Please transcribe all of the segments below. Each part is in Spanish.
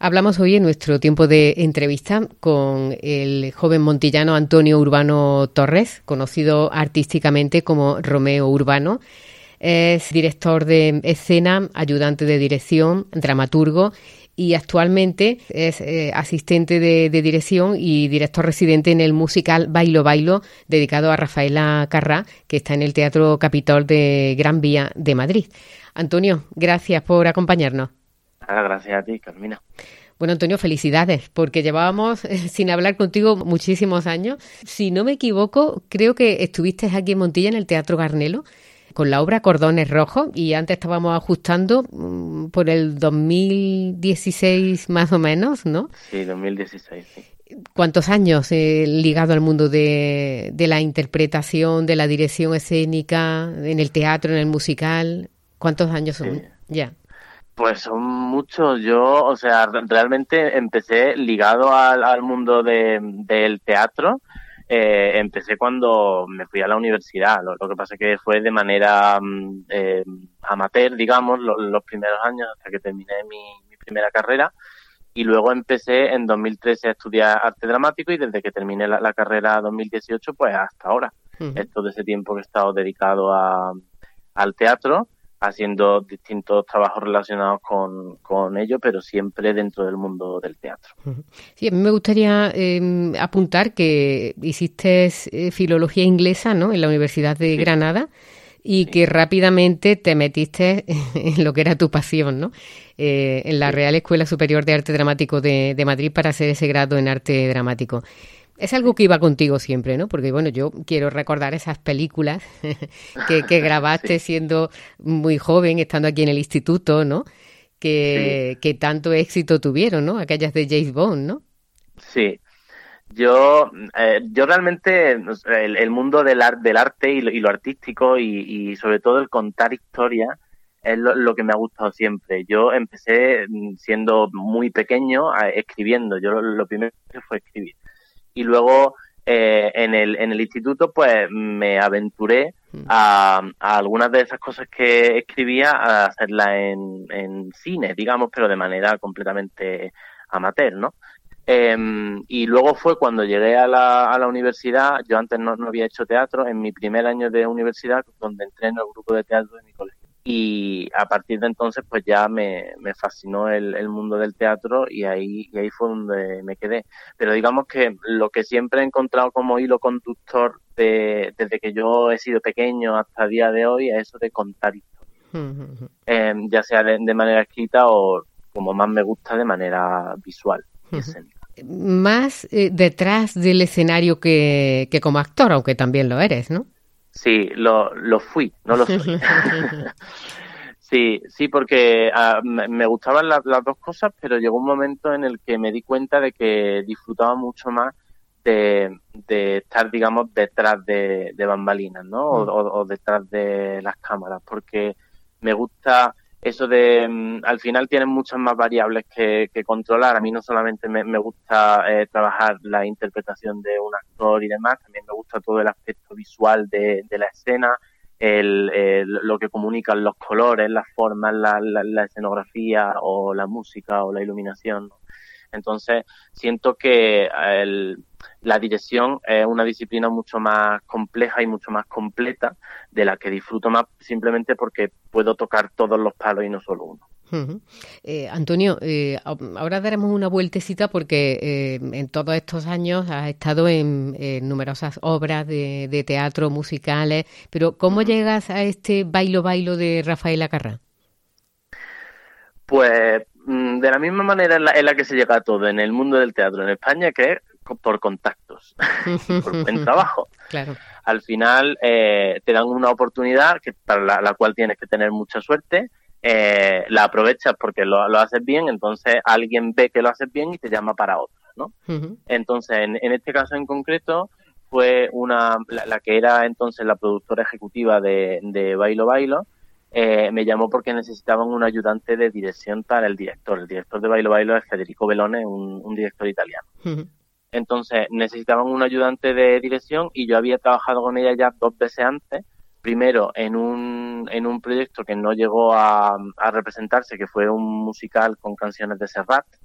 Hablamos hoy en nuestro tiempo de entrevista con el joven montillano Antonio Urbano Torres, conocido artísticamente como Romeo Urbano. Es director de escena, ayudante de dirección, dramaturgo y actualmente es asistente de dirección y director residente en el musical Bailo Bailo, dedicado a Rafaela Carrà, que está en el Teatro Capitol de Gran Vía de Madrid. Antonio, gracias por acompañarnos. Gracias a ti, Carmina. Bueno, Antonio, felicidades, porque llevábamos sin hablar contigo muchísimos años. Si no me equivoco, creo que estuviste aquí en Montilla, en el Teatro Garnelo, con la obra Cordones Rojos, y antes estábamos ajustando por el 2016 más o menos, ¿no? Sí, 2016, sí. ¿Cuántos años ligado al mundo de la interpretación, de la dirección escénica, en el teatro, en el musical? ¿Cuántos años son? Sí. Ya. Pues son muchos. Yo, o sea, realmente empecé ligado al mundo del teatro. Empecé cuando me fui a la universidad. Lo que pasa es que fue de manera amateur, digamos, los primeros años hasta que terminé mi primera carrera. Y luego empecé en 2013 a estudiar arte dramático y desde que terminé la carrera 2018, pues hasta ahora. Uh-huh. Es todo ese tiempo que he estado dedicado al teatro, haciendo distintos trabajos relacionados con ello, pero siempre dentro del mundo del teatro. Sí, a mí me gustaría apuntar que hiciste filología inglesa, ¿no?, en la Universidad de Granada, y que rápidamente te metiste en lo que era tu pasión, ¿no?, en la Real Escuela Superior de Arte Dramático de Madrid para hacer ese grado en arte dramático. Es algo que iba contigo siempre, ¿no? Porque, bueno, yo quiero recordar esas películas que grabaste siendo muy joven, estando aquí en el instituto, ¿no? Que tanto éxito tuvieron, ¿no? Aquellas de James Bond, ¿no? Sí. Yo realmente el mundo del arte y lo artístico y sobre todo el contar historias es lo que me ha gustado siempre. Yo empecé siendo muy pequeño escribiendo. Yo lo primero que fue escribir. Y luego en el instituto pues me aventuré a algunas de esas cosas que escribía a hacerlas en cine, digamos, pero de manera completamente amateur, ¿no? Y luego fue cuando llegué a la universidad. Yo antes no había hecho teatro, en mi primer año de universidad, donde entré en el grupo de teatro de mi colegio. Y a partir de entonces pues ya me fascinó el mundo del teatro y ahí fue donde me quedé. Pero digamos que lo que siempre he encontrado como hilo conductor desde que yo he sido pequeño hasta el día de hoy es eso de contar historias. Ya sea de manera escrita o, como más me gusta, de manera visual y escénica. Más detrás del escenario que como actor, aunque también lo eres, ¿no? Sí, lo fui, no lo soy. Sí, porque me gustaban las dos cosas, pero llegó un momento en el que me di cuenta de que disfrutaba mucho más de estar, digamos, detrás de bambalinas, ¿no? O detrás de las cámaras, porque me gusta eso de, al final tienen muchas más variables que controlar. A mí no solamente me gusta trabajar la interpretación de un actor y demás, también me gusta todo el aspecto visual de la escena, lo que comunican los colores, las formas, la escenografía o la música o la iluminación, ¿no? Entonces, siento que la dirección es una disciplina mucho más compleja y mucho más completa, de la que disfruto más simplemente porque puedo tocar todos los palos y no solo uno. Uh-huh. Antonio, ahora daremos una vueltecita porque en todos estos años has estado en numerosas obras de teatro, musicales, pero ¿cómo llegas a este Bailo Bailo de Rafaela Carrà? Pues de la misma manera en la que se llega a todo en el mundo del teatro en España, que es por contactos y por buen trabajo. Claro. Al final te dan una oportunidad para la cual tienes que tener mucha suerte, la aprovechas porque lo haces bien, entonces alguien ve que lo haces bien y te llama para otra, ¿no? Uh-huh. Entonces, en este caso en concreto, fue la que era entonces la productora ejecutiva de Bailo Bailo. Me llamó porque necesitaban un ayudante de dirección para el director. El director de Bailo Bailo es Federico Bellone, un director italiano. Uh-huh. Entonces necesitaban un ayudante de dirección y yo había trabajado con ella ya 2 veces antes. Primero en un proyecto que no llegó a representarse, que fue un musical con canciones de Serrat,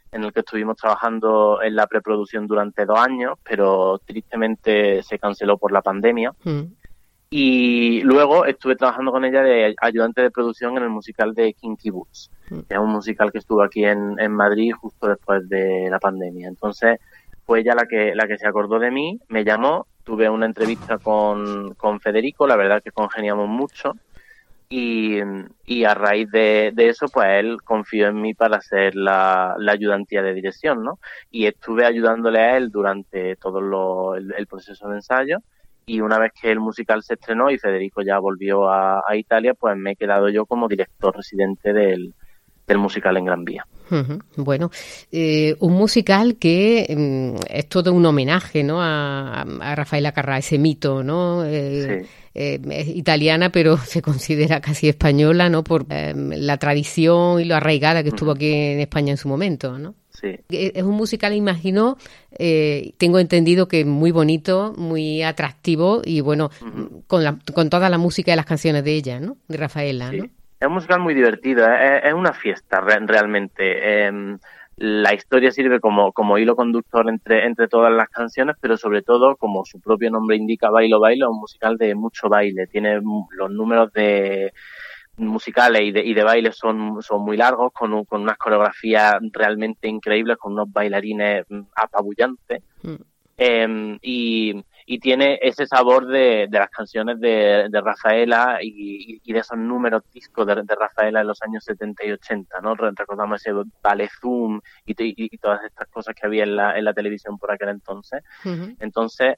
en el que estuvimos trabajando en la preproducción durante 2 años, pero tristemente se canceló por la pandemia. Y luego estuve trabajando con ella de ayudante de producción en el musical de Kinky Boots, que es un musical que estuvo aquí en Madrid justo después de la pandemia. Entonces fue ella la que se acordó de mí, me llamó, tuve una entrevista con Federico, la verdad que congeniamos mucho. Y a raíz de eso, pues él confió en mí para hacer la ayudantía de dirección, ¿no? Y estuve ayudándole a él durante todo el proceso de ensayo. Y una vez que el musical se estrenó y Federico ya volvió a Italia, pues me he quedado yo como director residente del musical en Gran Vía. Bueno, un musical que es todo un homenaje, ¿no? a Raffaella Carrà, ese mito, ¿no? Sí. Es italiana, pero se considera casi española, ¿no? Por la tradición y lo arraigada que estuvo aquí en España en su momento, ¿no? Sí. Es un musical, imagino, tengo entendido que muy bonito, muy atractivo y bueno, con toda la música y las canciones de ella, ¿no? De Raffaella, Sí. ¿no? Es un musical muy divertido, es una fiesta realmente. La historia sirve como hilo conductor entre todas las canciones, pero sobre todo, como su propio nombre indica, Bailo Bailo, es un musical de mucho baile. Tiene los números de musicales y de baile son muy largos, con unas coreografías realmente increíbles, con unos bailarines apabullantes. Y tiene ese sabor de las canciones de Raffaella y de esos números discos de Raffaella en los años 70 y 80, ¿no? Recordamos ese Ballet Zoom y todas estas cosas que había en la televisión por aquel entonces. Entonces,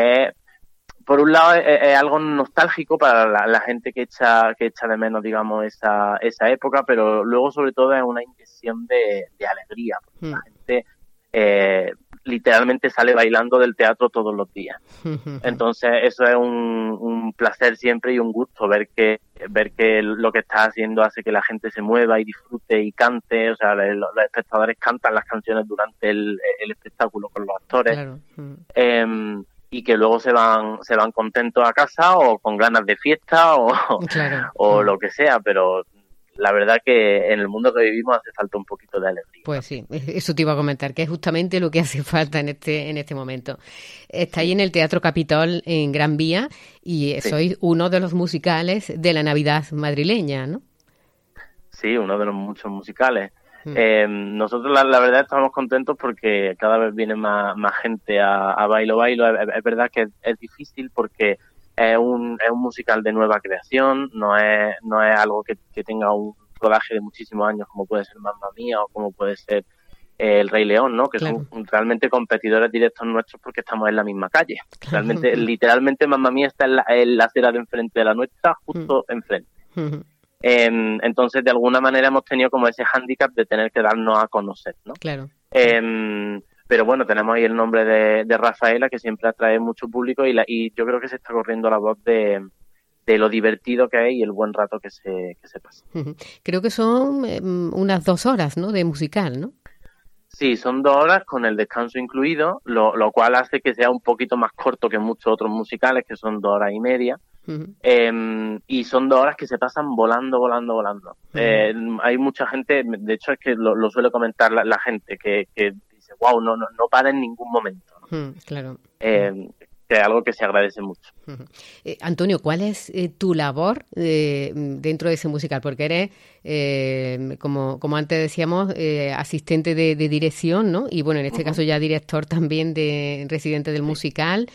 por un lado es algo nostálgico para la gente que echa de menos, digamos, esa época, pero luego sobre todo es una inyección de alegría, porque la gente literalmente sale bailando del teatro todos los días. Entonces eso es un placer siempre y un gusto ver que lo que estás haciendo hace que la gente se mueva y disfrute y cante. O sea, los espectadores cantan las canciones durante el espectáculo con los actores. Claro. Y que luego se van contentos a casa o con ganas de fiesta o lo que sea, pero la verdad que en el mundo que vivimos hace falta un poquito de alegría. Pues sí, eso te iba a comentar, que es justamente lo que hace falta en este momento. Estáis en el Teatro Capitol en Gran Vía y sois uno de los musicales de la Navidad madrileña, ¿no? Sí, uno de los muchos musicales. Nosotros la verdad estamos contentos porque cada vez viene más gente a Bailo Bailo. Es verdad que es difícil porque es un musical de nueva creación, no es algo que tenga un rodaje de muchísimos años como puede ser Mamma Mía o como puede ser El Rey León, ¿no? Que son realmente competidores directos nuestros porque estamos en la misma calle. Realmente, literalmente Mamma Mía está en la acera de enfrente de la nuestra, justo enfrente. Entonces, de alguna manera hemos tenido como ese hándicap de tener que darnos a conocer, ¿no? Claro. Pero bueno, tenemos ahí el nombre de Raffaella, que siempre atrae mucho público y yo creo que se está corriendo la voz de lo divertido que es y el buen rato que se pasa. Creo que son unas 2 horas, ¿no?, de musical, ¿no? Sí, son 2 horas con el descanso incluido, lo cual hace que sea un poquito más corto que muchos otros musicales, que son 2 horas y media. Y son 2 horas que se pasan volando. Hay mucha gente, de hecho es que lo suele comentar la gente, que dice, wow, no para en ningún momento, ¿no? Claro. Que es algo que se agradece mucho. Antonio, ¿cuál es tu labor dentro de ese musical? Porque eres, como antes decíamos, asistente de dirección, ¿no? Y bueno, en este caso ya director también residente del musical.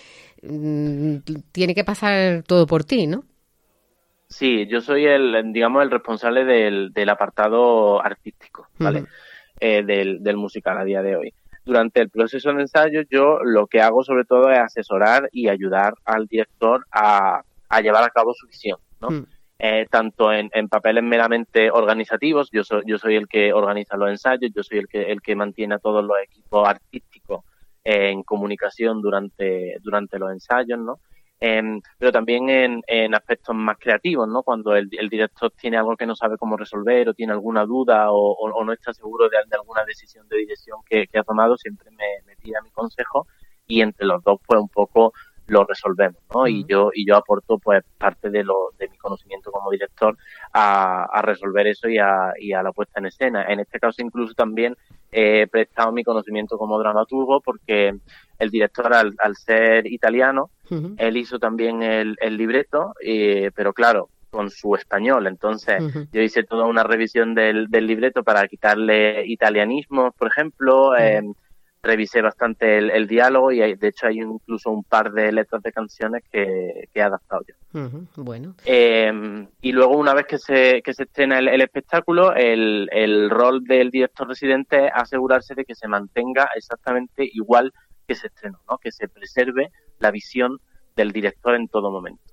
Tiene que pasar todo por ti, ¿no? Sí, yo soy el responsable del apartado artístico, ¿vale? Del musical a día de hoy. Durante el proceso de ensayo yo lo que hago sobre todo es asesorar y ayudar al director a llevar a cabo su visión, ¿no? Tanto en papeles meramente organizativos, yo soy el que organiza los ensayos, yo soy el que mantiene a todos los equipos artísticos en comunicación durante los ensayos, ¿no? Pero también en aspectos más creativos, ¿no? Cuando el director tiene algo que no sabe cómo resolver o tiene alguna duda o no está seguro de alguna decisión de dirección que ha tomado, siempre me pide mi consejo y entre los dos pues un poco lo resolvemos, ¿no? Y yo aporto pues parte de mi conocimiento como director a resolver eso y a la puesta en escena. En este caso incluso también he prestado mi conocimiento como dramaturgo porque el director, al ser italiano, Uh-huh. él hizo también el libreto, pero claro, con su español. Entonces, Uh-huh. yo hice toda una revisión del libreto para quitarle italianismos, por ejemplo. Uh-huh. Revisé bastante el diálogo y de hecho hay incluso un par de letras de canciones que he adaptado yo. Uh-huh. Bueno. Y luego, una vez que se estrena el espectáculo, el rol del director residente es asegurarse de que se mantenga exactamente igual que se estrenó, ¿no? Que se preserve la visión del director en todo momento.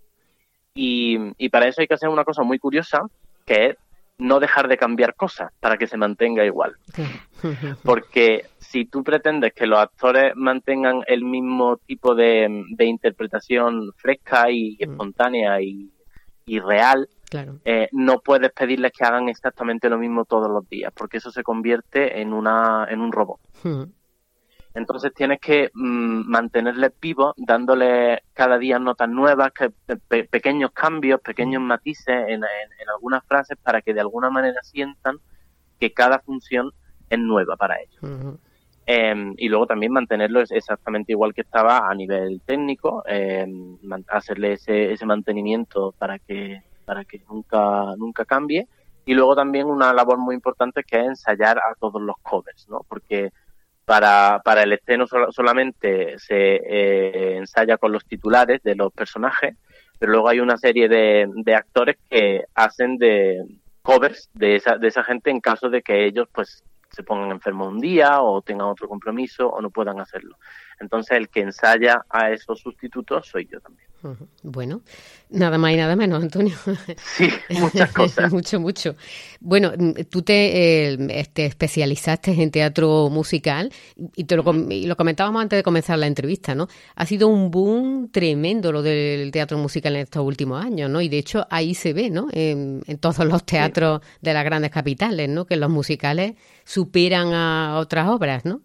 Y para eso hay que hacer una cosa muy curiosa, que es no dejar de cambiar cosas para que se mantenga igual. Porque si tú pretendes que los actores mantengan el mismo tipo de interpretación fresca y espontánea y real, claro. No puedes pedirles que hagan exactamente lo mismo todos los días, porque eso se convierte en un robot. Entonces tienes que mantenerles vivos, dándoles cada día notas nuevas, pequeños cambios, pequeños matices en algunas frases para que de alguna manera sientan que cada función es nueva para ellos. Uh-huh. Y luego también mantenerlo exactamente igual que estaba a nivel técnico, hacerle ese mantenimiento para que nunca cambie. Y luego también una labor muy importante que es ensayar a todos los covers, ¿no? Porque para el estreno solamente se ensaya con los titulares de los personajes, pero luego hay una serie de actores que hacen de covers de esa gente en caso de que ellos pues se pongan enfermos un día o tengan otro compromiso o no puedan hacerlo. Entonces el que ensaya a esos sustitutos soy yo también. Bueno, nada más y nada menos, Antonio. Sí, muchas cosas. Mucho. Bueno, tú te especializaste en teatro musical y lo comentábamos antes de comenzar la entrevista, ¿no? Ha sido un boom tremendo lo del teatro musical en estos últimos años, ¿no? Y de hecho ahí se ve, ¿no? En todos los teatros de las grandes capitales, ¿no? Que los musicales superan a otras obras, ¿no?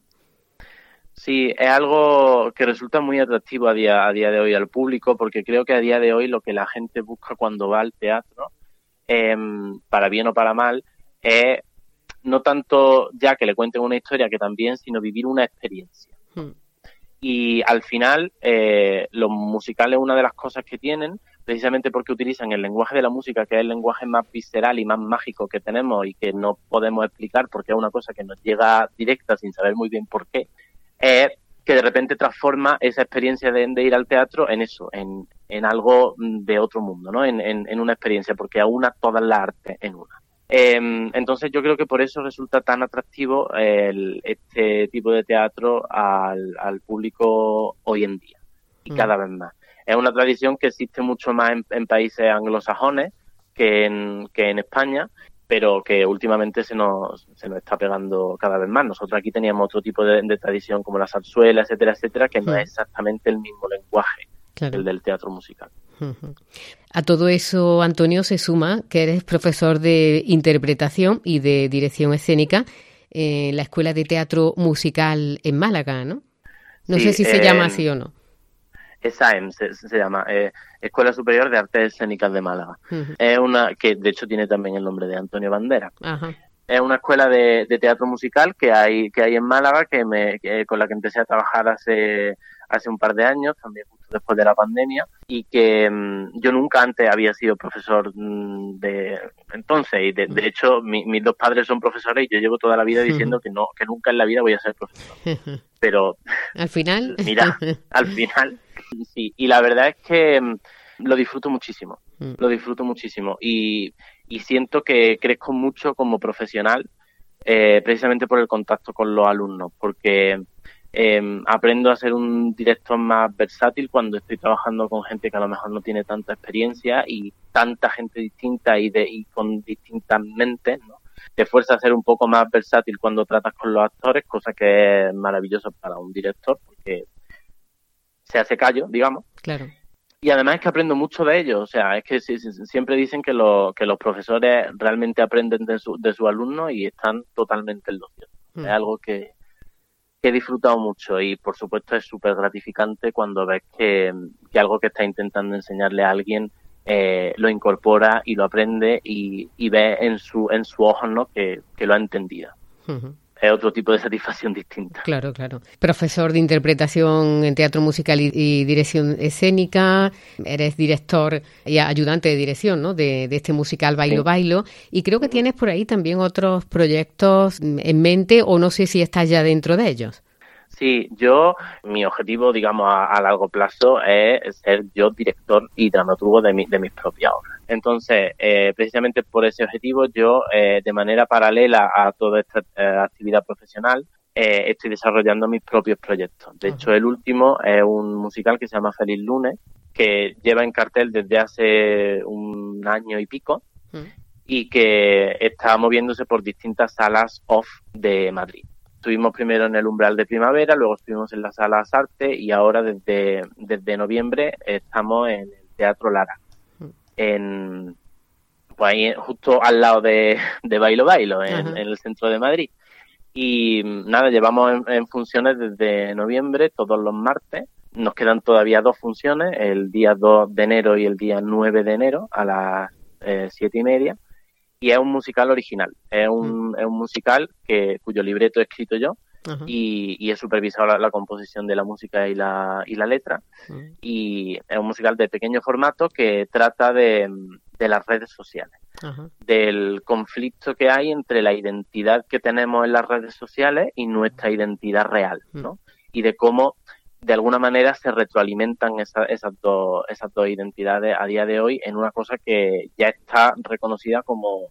Sí, es algo que resulta muy atractivo a día de hoy al público, porque creo que a día de hoy lo que la gente busca cuando va al teatro, para bien o para mal, es no tanto ya que le cuenten una historia que también, sino vivir una experiencia. Y al final, los musicales, una de las cosas que tienen, precisamente porque utilizan el lenguaje de la música, que es el lenguaje más visceral y más mágico que tenemos y que no podemos explicar porque es una cosa que nos llega directa sin saber muy bien por qué, es que de repente transforma esa experiencia de ir al teatro en eso, en algo de otro mundo, ¿no? En una experiencia, porque aúna todas las artes en una. Entonces yo creo que por eso resulta tan atractivo este tipo de teatro al público hoy en día y cada vez más. Es una tradición que existe mucho más en países anglosajones que en España, pero que últimamente se nos está pegando cada vez más. Nosotros aquí teníamos otro tipo de tradición como la zarzuela, etcétera, que no es exactamente el mismo lenguaje que el del teatro musical. A todo eso, Antonio, se suma que eres profesor de interpretación y de dirección escénica en la Escuela de Teatro Musical en Málaga, ¿no? No sé si se llama así o no. ESAEM se llama, Escuela Superior de Artes Escénicas de Málaga. Es una que de hecho tiene también el nombre de Antonio Banderas. Es una escuela de teatro musical que hay en Málaga con la que empecé a trabajar hace un par de años, también justo después de la pandemia, y que yo nunca antes había sido profesor de entonces, y de hecho mis dos padres son profesores y yo llevo toda la vida diciendo que nunca en la vida voy a ser profesor. Pero al final, mira, al final sí, y la verdad es que lo disfruto muchísimo, y siento que crezco mucho como profesional, precisamente por el contacto con los alumnos, porque aprendo a ser un director más versátil cuando estoy trabajando con gente que a lo mejor no tiene tanta experiencia y tanta gente distinta y con distintas mentes, ¿no? Te fuerza a ser un poco más versátil cuando tratas con los actores, cosa que es maravilloso para un director porque se hace callo, digamos. Claro. Y además es que aprendo mucho de ellos, o sea, es que siempre dicen que los profesores realmente aprenden de sus alumnos y están totalmente en lo cierto. Es algo que he disfrutado mucho y por supuesto es súper gratificante cuando ves que algo que estás intentando enseñarle a alguien lo incorpora y lo aprende y ve en su ojos, ¿no? que lo ha entendido. Uh-huh. Es otro tipo de satisfacción distinta. Claro, claro. Profesor de interpretación en teatro musical y dirección escénica, eres director y ayudante de dirección, ¿no? de este musical Bailo Sí. Bailo, y creo que tienes por ahí también otros proyectos en mente, o no sé si estás ya dentro de ellos. Sí, mi objetivo, digamos, a largo plazo es ser yo director y dramaturgo de mis propias obras. Entonces, precisamente por ese objetivo, yo, de manera paralela a toda esta actividad profesional, estoy desarrollando mis propios proyectos. De hecho, el último es un musical que se llama Feliz Lunes, que lleva en cartel desde hace un año y pico, y que está moviéndose por distintas salas off de Madrid. Estuvimos primero en el Umbral de Primavera, luego estuvimos en la Sala Asarte y ahora desde noviembre estamos en el Teatro Lara, pues ahí justo al lado de Bailo Bailo, en el centro de Madrid. Y nada, llevamos en funciones desde noviembre, todos los martes. Nos quedan todavía 2 funciones, el día 2 de enero y el día 9 de enero a las 7:30. Y es un musical original, es un musical cuyo libreto he escrito yo, y he supervisado la composición de la música y la letra, y es un musical de pequeño formato que trata de las redes sociales, del conflicto que hay entre la identidad que tenemos en las redes sociales y nuestra identidad real, ¿no? Y de cómo de alguna manera se retroalimentan esas dos identidades a día de hoy en una cosa que ya está reconocida como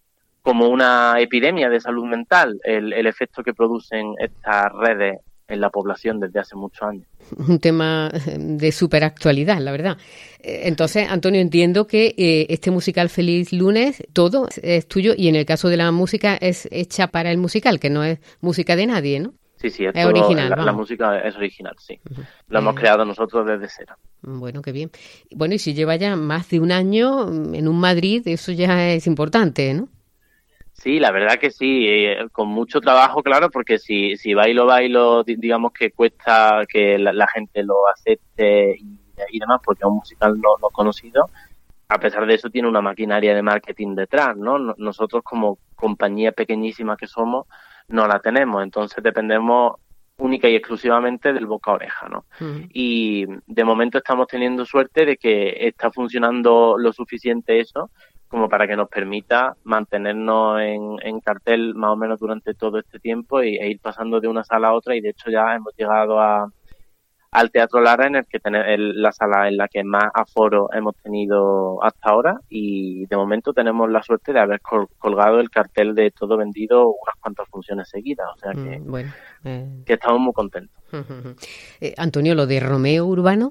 una epidemia de salud mental, el efecto que producen estas redes en la población desde hace muchos años. Un tema de súper actualidad, la verdad. Entonces, Antonio, entiendo que este musical Feliz Lunes, todo es tuyo, y en el caso de la música es hecha para el musical, que no es música de nadie, ¿no? Sí, es original. La música es original, sí. Lo hemos creado nosotros desde cero. Bueno, qué bien. Bueno, y si lleva ya más de un año en un Madrid, eso ya es importante, ¿no? Sí, la verdad que sí, con mucho trabajo, claro, porque si Bailo, digamos que cuesta que la gente lo acepte y demás, porque es un musical no conocido, a pesar de eso tiene una maquinaria de marketing detrás, ¿no? Nosotros como compañía pequeñísima que somos, no la tenemos, entonces dependemos única y exclusivamente del boca a oreja, ¿no? Y de momento estamos teniendo suerte de que está funcionando lo suficiente eso como para que nos permita mantenernos en cartel más o menos durante todo este tiempo e ir pasando de una sala a otra, y de hecho ya hemos llegado al Teatro Lara, en el que la sala en la que más aforo hemos tenido hasta ahora, y de momento tenemos la suerte de haber colgado el cartel de todo vendido unas cuantas funciones seguidas, o sea que, que estamos muy contentos. Antonio, ¿lo de Romeo Urbano?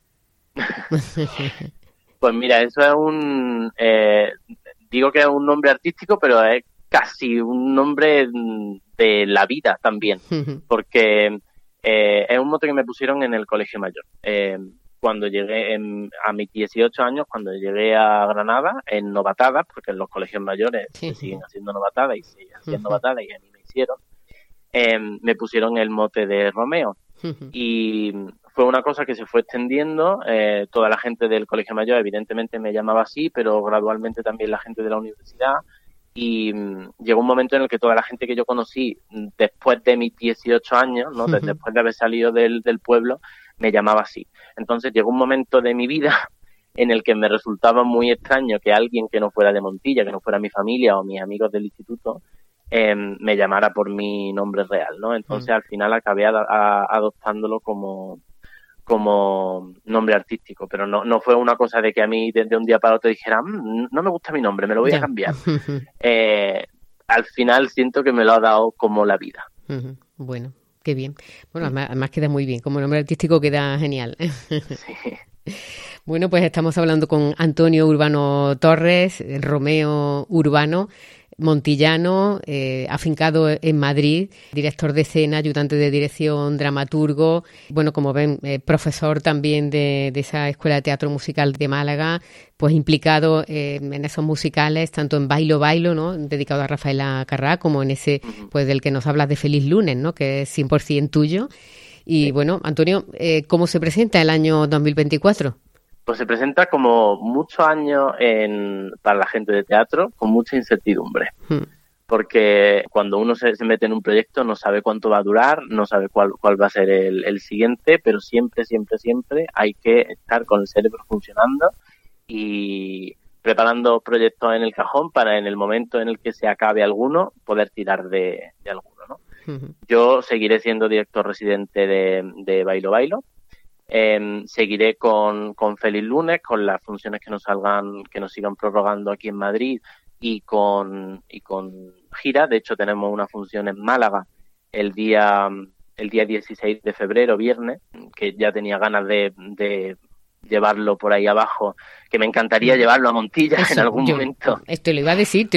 Pues mira, eso es digo que es un nombre artístico, pero es casi un nombre de la vida también, porque es un mote que me pusieron en el colegio mayor. Cuando llegué a mis 18 años, cuando llegué a Granada, en novatadas, porque en los colegios mayores se siguen haciendo novatadas y se hacían novatadas, y a mí me hicieron, me pusieron el mote de Romeo. Y fue una cosa que se fue extendiendo, toda la gente del colegio mayor evidentemente me llamaba así, pero gradualmente también la gente de la universidad, y llegó un momento en el que toda la gente que yo conocí después de mis 18 años, ¿no? Después de haber salido del pueblo, me llamaba así. Entonces llegó un momento de mi vida en el que me resultaba muy extraño que alguien que no fuera de Montilla, que no fuera mi familia o mis amigos del instituto, me llamara por mi nombre real, ¿no? Entonces al final acabé adoptándolo como nombre artístico, pero no fue una cosa de que a mí desde un día para otro dijera, no me gusta mi nombre, me lo voy a cambiar. Al final siento que me lo ha dado como la vida. Bueno, qué bien. Bueno, además queda muy bien, como nombre artístico queda genial. Sí. Bueno, pues estamos hablando con Antonio Urbano Torres, Romeo Urbano, montillano, afincado en Madrid, director de escena, ayudante de dirección, dramaturgo, bueno, como ven, profesor también de esa Escuela de Teatro Musical de Málaga, pues implicado en esos musicales, tanto en Bailo Bailo, ¿no?, dedicado a Rafaela Carrà, como en ese, pues del que nos hablas de Feliz Lunes, ¿no?, que es 100% tuyo. Y bueno, Antonio, ¿cómo se presenta el año 2024? Pues se presenta como muchos años para la gente de teatro, con mucha incertidumbre. Porque cuando uno se mete en un proyecto no sabe cuánto va a durar, no sabe cuál va a ser el siguiente, pero siempre hay que estar con el cerebro funcionando y preparando proyectos en el cajón para en el momento en el que se acabe alguno poder tirar de alguno, ¿no? Yo seguiré siendo director residente de Bailo Bailo. Seguiré con Feliz Lunes, con las funciones que nos salgan, que nos sigan prorrogando aquí en Madrid y con gira. De hecho, tenemos una función en Málaga el día 16 de febrero, viernes, que ya tenía ganas de llevarlo por ahí abajo, que me encantaría llevarlo a Montilla en algún momento. Esto te iba a decir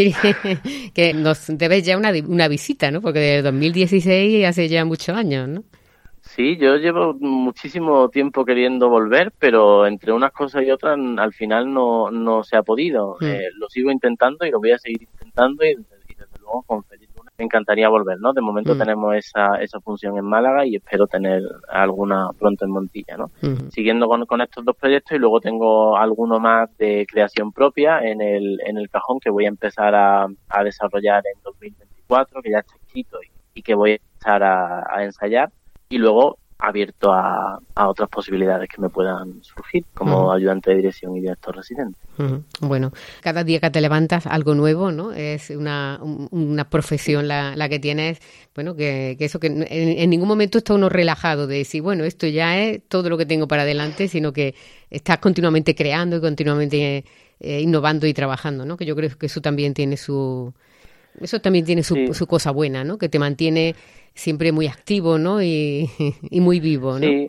que nos debes ya una visita, ¿no? Porque de 2016 hace ya muchos años, ¿no? Sí, yo llevo muchísimo tiempo queriendo volver, pero entre unas cosas y otras al final no se ha podido. Lo sigo intentando y lo voy a seguir intentando y desde luego con Feliz Lunes me encantaría volver, ¿no? De momento tenemos esa función en Málaga y espero tener alguna pronto en Montilla, ¿no? Siguiendo con estos dos proyectos y luego tengo alguno más de creación propia en el cajón que voy a empezar a desarrollar en 2024, que ya está escrito y que voy a empezar a ensayar. Y luego abierto a otras posibilidades que me puedan surgir como ayudante de dirección y director residente. Bueno, cada día que te levantas algo nuevo, ¿no? Es una profesión la que tienes, bueno, que eso que en ningún momento está uno relajado de decir, bueno, esto ya es todo lo que tengo para adelante, sino que estás continuamente creando y continuamente innovando y trabajando, ¿no? Que yo creo que eso también tiene su cosa buena, ¿no? Que te mantiene siempre muy activo, ¿no? Y muy vivo, ¿no? Sí,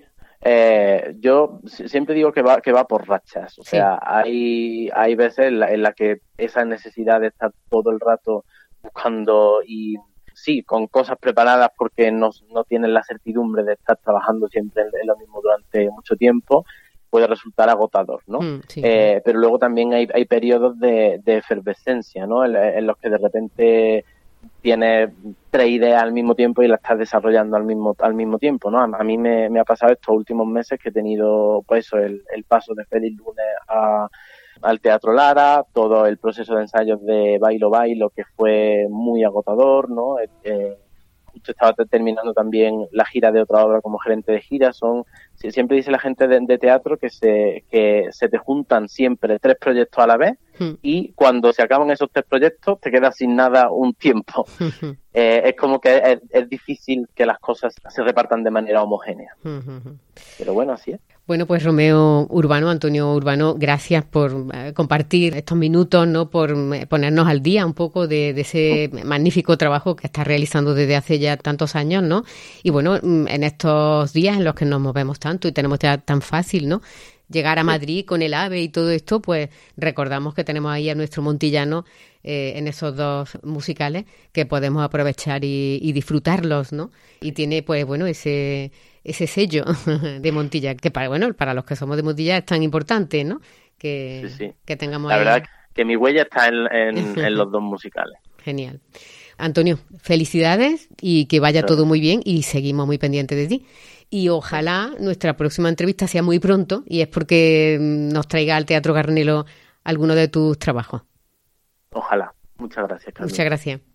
yo siempre digo que va por rachas. O sea, hay veces en la que esa necesidad de estar todo el rato buscando y sí, con cosas preparadas porque no tienen la certidumbre de estar trabajando siempre en lo mismo durante mucho tiempo, puede resultar agotador, ¿no? Pero luego también hay periodos de efervescencia, ¿no? En los que de repente tienes 3 ideas al mismo tiempo y las estás desarrollando al mismo tiempo, ¿no? A mí me ha pasado estos últimos meses que he tenido, pues eso, el paso de Feliz Lunes al Teatro Lara, todo el proceso de ensayos de Bailo Bailo, que fue muy agotador, ¿no? Justo estaba terminando también la gira de otra obra como gerente de gira. Siempre dice la gente de teatro que se te juntan siempre 3 proyectos a la vez y cuando se acaban esos 3 proyectos te quedas sin nada un tiempo. Es como que es difícil que las cosas se repartan de manera homogénea. Pero bueno, así es. Bueno, pues Antonio Urbano, gracias por compartir estos minutos, ¿no? Por ponernos al día un poco de ese magnífico trabajo que estás realizando desde hace ya tantos años, ¿no? Y bueno, en estos días en los que nos movemos tanto y tenemos ya tan fácil, ¿no? Llegar a Madrid con el AVE y todo esto, pues recordamos que tenemos ahí a nuestro montillano en esos 2 musicales que podemos aprovechar y disfrutarlos, ¿no? Y tiene, pues bueno, ese sello de Montilla, que para los que somos de Montilla es tan importante, ¿no? Que tengamos la ahí. verdad que mi huella está en los 2 musicales. Genial. Antonio, felicidades y que vaya todo muy bien y seguimos muy pendientes de ti. Y ojalá nuestra próxima entrevista sea muy pronto y es porque nos traiga al Teatro Garnelo alguno de tus trabajos. Ojalá. Muchas gracias, Carmen. Muchas gracias.